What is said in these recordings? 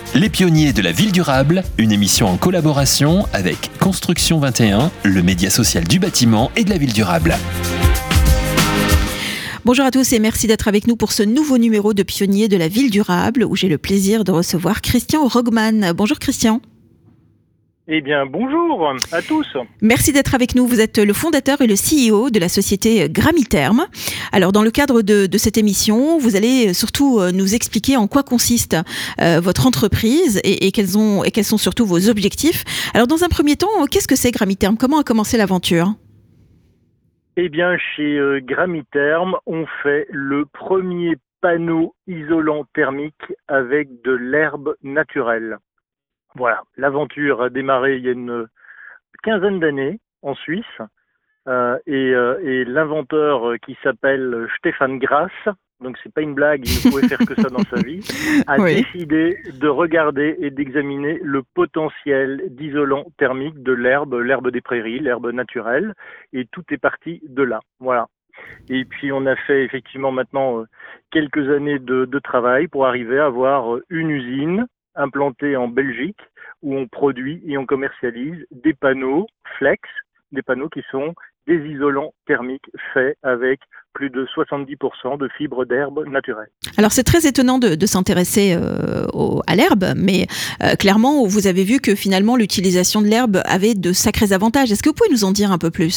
Les pionniers de la ville durable, une émission en collaboration avec Construction 21, le média social du bâtiment et de la ville durable. Bonjour à tous et merci d'être avec nous pour ce nouveau numéro de Pionniers de la ville durable où j'ai le plaisir de recevoir Christian Rogman. Bonjour Christian. Eh bien, bonjour à tous. Merci d'être avec nous. Vous êtes le fondateur et le CEO de la société Gramiterm. Alors, dans le cadre de cette émission, vous allez surtout nous expliquer en quoi consiste votre entreprise et quels sont surtout vos objectifs. Alors, dans un premier temps, qu'est-ce que c'est Gramiterm ? Comment a commencé l'aventure ? Eh bien, chez Gramiterm, on fait le premier panneau isolant thermique avec de l'herbe naturelle. Voilà, l'aventure a démarré il y a une quinzaine d'années en Suisse et l'inventeur qui s'appelle Stéphane Grass, donc c'est pas une blague, il ne pouvait faire que ça dans sa vie, a décidé de regarder et d'examiner le potentiel d'isolant thermique de l'herbe des prairies, l'herbe naturelle, et tout est parti de là. Voilà. Et puis on a fait effectivement maintenant quelques années de travail pour arriver à avoir une usine implantée en Belgique où on produit et on commercialise des panneaux flex, des panneaux qui sont des isolants thermiques faits avec plus de 70% de fibres d'herbe naturelle. Alors c'est très étonnant de s'intéresser à l'herbe, mais clairement vous avez vu que finalement l'utilisation de l'herbe avait de sacrés avantages. Est-ce que vous pouvez nous en dire un peu plus ?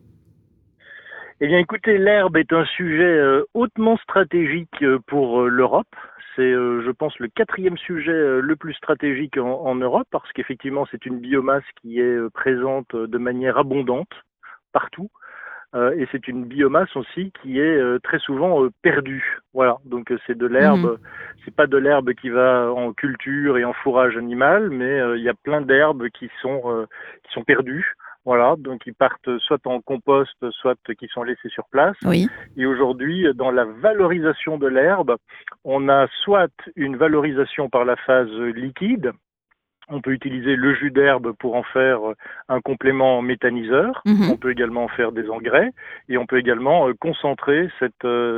Eh bien écoutez, l'herbe est un sujet hautement stratégique pour l'Europe. C'est, je pense, le 4e sujet le plus stratégique en Europe parce qu'effectivement, c'est une biomasse qui est présente de manière abondante partout. Et c'est une biomasse aussi qui est très souvent perdue. Voilà, donc c'est de l'herbe, c'est pas de l'herbe qui va en culture et en fourrage animal, mais il y a plein d'herbes qui sont perdues. Voilà, donc ils partent soit en compost, soit qui sont laissés sur place. Oui. Et aujourd'hui, dans la valorisation de l'herbe, on a soit une valorisation par la phase liquide. On peut utiliser le jus d'herbe pour en faire un complément méthaniseur. On peut également en faire des engrais et on peut également concentrer ce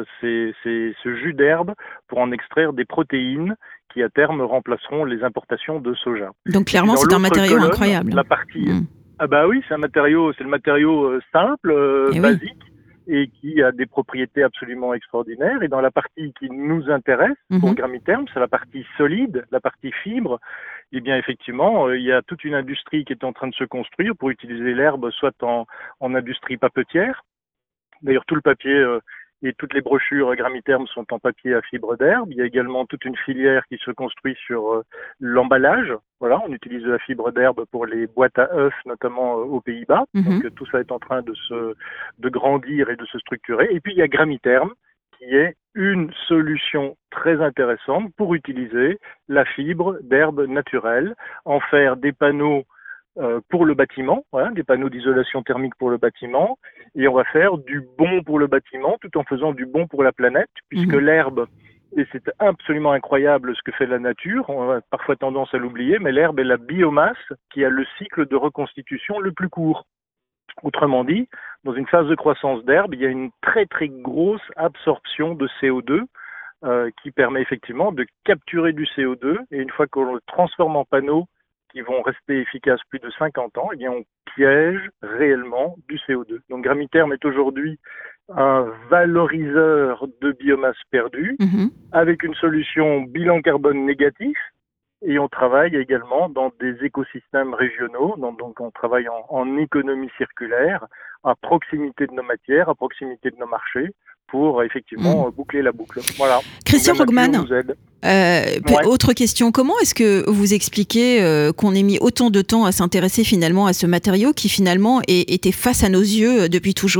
jus d'herbe pour en extraire des protéines qui à terme remplaceront les importations de soja. Donc clairement, c'est un matériau incroyable. La partie Ah bah oui, c'est le matériau simple, basique, et qui a des propriétés absolument extraordinaires. Et dans la partie qui nous intéresse, pour Gramiterm, c'est la partie solide, la partie fibre. Eh bien effectivement, il y a toute une industrie qui est en train de se construire pour utiliser l'herbe soit en industrie papetière. D'ailleurs, tout le papier et toutes les brochures Gramiterm sont en papier à fibre d'herbe. Il y a également toute une filière qui se construit sur l'emballage. Voilà, on utilise de la fibre d'herbe pour les boîtes à œufs, notamment aux Pays-Bas. Donc tout ça est en train de grandir et de se structurer. Et puis il y a Gramiterm, qui est une solution très intéressante pour utiliser la fibre d'herbe naturelle, en faire des panneaux pour le bâtiment, voilà, des panneaux d'isolation thermique pour le bâtiment, et on va faire du bon pour le bâtiment tout en faisant du bon pour la planète, puisque l'herbe, et c'est absolument incroyable ce que fait la nature, on a parfois tendance à l'oublier, mais l'herbe est la biomasse qui a le cycle de reconstitution le plus court. Autrement dit, dans une phase de croissance d'herbe, il y a une très très grosse absorption de CO2 qui permet effectivement de capturer du CO2, et une fois qu'on le transforme en panneaux qui vont rester efficaces plus de 50 ans, eh bien on piège réellement du CO2. Donc Gramiterm est aujourd'hui un valoriseur de biomasse perdue avec une solution bilan carbone négatif, et on travaille également dans des écosystèmes régionaux, donc on travaille en économie circulaire, à proximité de nos matières, à proximité de nos marchés, pour effectivement boucler la boucle. Voilà. Christian Rogman, autre question, comment est-ce que vous expliquez qu'on ait mis autant de temps à s'intéresser finalement à ce matériau qui finalement était face à nos yeux depuis toujours ?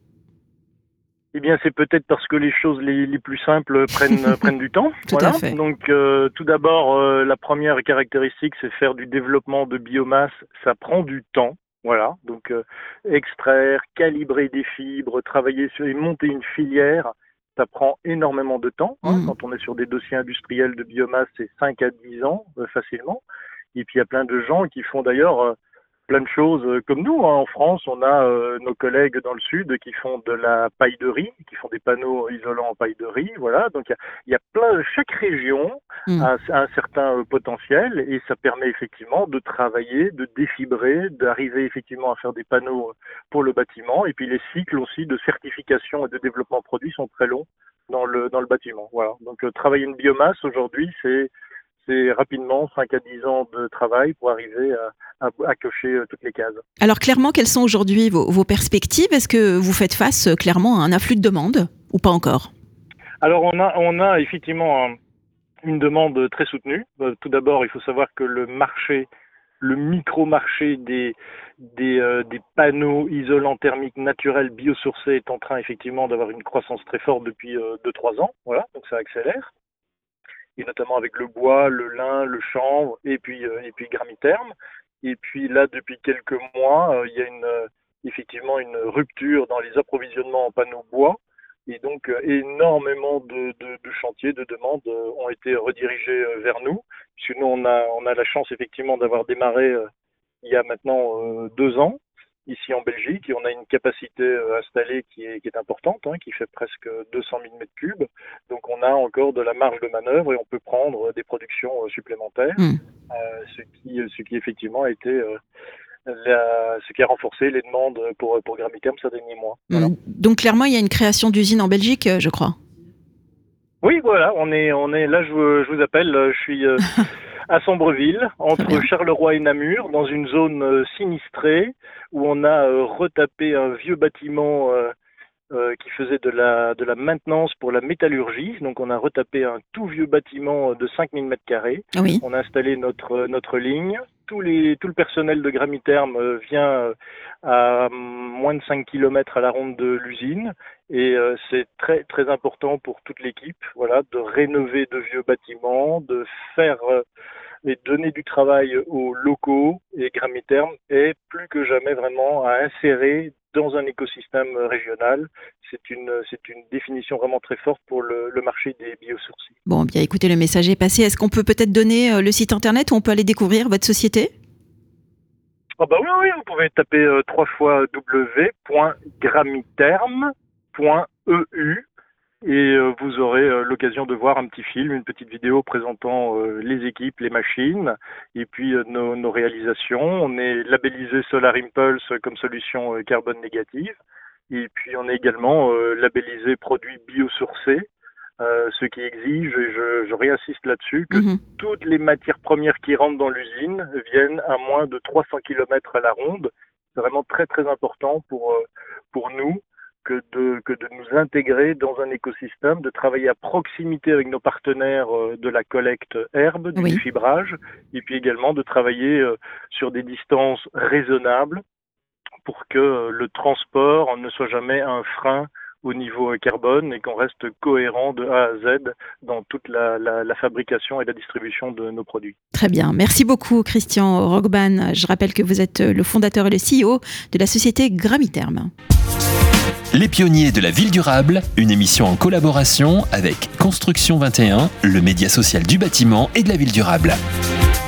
Eh bien, c'est peut-être parce que les choses les plus simples prennent du temps. Tout à fait. Donc, tout d'abord, la première caractéristique, c'est faire du développement de biomasse. Ça prend du temps. Voilà. Donc, extraire, calibrer des fibres, travailler sur et monter une filière, ça prend énormément de temps. Quand on est sur des dossiers industriels de biomasse, c'est 5 à 10 ans facilement. Et puis, il y a plein de gens qui font d'ailleurs plein de choses comme nous. Hein. En France, on a nos collègues dans le sud qui font de la paille de riz, qui font des panneaux isolants en paille de riz. Voilà, donc il y a plein. Chaque région a un certain potentiel et ça permet effectivement de travailler, de défibrer, d'arriver effectivement à faire des panneaux pour le bâtiment. Et puis les cycles aussi de certification et de développement produit sont très longs dans le bâtiment. Voilà. Donc travailler une biomasse aujourd'hui, c'est rapidement 5 à 10 ans de travail pour arriver à cocher toutes les cases. Alors clairement, quelles sont aujourd'hui vos perspectives ? Est-ce que vous faites face clairement à un afflux de demandes ou pas encore ? Alors on a effectivement une demande très soutenue. Tout d'abord, il faut savoir que le micro-marché des panneaux isolants thermiques naturels biosourcés est en train effectivement d'avoir une croissance très forte depuis 2-3 ans. Voilà, donc ça accélère. Et notamment avec le bois, le lin, le chanvre et puis Gramiterm. Et puis là, depuis quelques mois, il y a effectivement une rupture dans les approvisionnements en panneaux bois. Et donc, énormément de chantiers, de demandes ont été redirigés vers nous. Puisque nous, on a la chance effectivement d'avoir démarré il y a maintenant 2 ans, ici en Belgique, et on a une capacité installée qui est importante, hein, qui fait presque 200 000 mètres cubes. Donc on a encore de la marge de manœuvre et on peut prendre des productions supplémentaires, ce qui effectivement a été ce qui a renforcé les demandes pour Gramiterm ces derniers mois. Voilà. Donc clairement, il y a une création d'usine en Belgique, je crois. Oui, voilà, on est là. Je vous appelle. Je suis à Sambreville, entre Charleroi et Namur, dans une zone sinistrée où on a retapé un vieux bâtiment qui faisait de la maintenance pour la métallurgie. Donc on a retapé un tout vieux bâtiment de 5000 m². Oui. On a installé notre ligne. Tout le personnel de Gramiterm vient à moins de 5 km à la ronde de l'usine et c'est très très important pour toute l'équipe, voilà, de rénover de vieux bâtiments, de faire et donner du travail aux locaux, et Gramiterm est plus que jamais vraiment à insérer dans un écosystème régional. C'est une définition vraiment très forte pour le marché des biosourcés. Bon, bien écoutez, le message est passé. Est-ce qu'on peut peut-être donner le site internet où on peut aller découvrir votre société ? Ah bah oui, vous pouvez taper www.gramiterm.eu et vous aurez l'occasion de voir un petit film, une petite vidéo présentant les équipes, les machines et puis nos réalisations. On est labellisé Solar Impulse comme solution carbone négative et puis on est également labellisé produit biosourcé, ce qui exige, et je réinsiste là-dessus, que toutes les matières premières qui rentrent dans l'usine viennent à moins de 300 km à la ronde. C'est vraiment très très important pour nous que de nous intégrer dans un écosystème, de travailler à proximité avec nos partenaires de la collecte herbe, du défibrage, et puis également de travailler sur des distances raisonnables pour que le transport ne soit jamais un frein au niveau carbone et qu'on reste cohérent de A à Z dans toute la fabrication et la distribution de nos produits. Très bien. Merci beaucoup, Christian Rogbahn. Je rappelle que vous êtes le fondateur et le CEO de la société Gramiterm. Les pionniers de la ville durable, une émission en collaboration avec Construction 21, le média social du bâtiment et de la ville durable.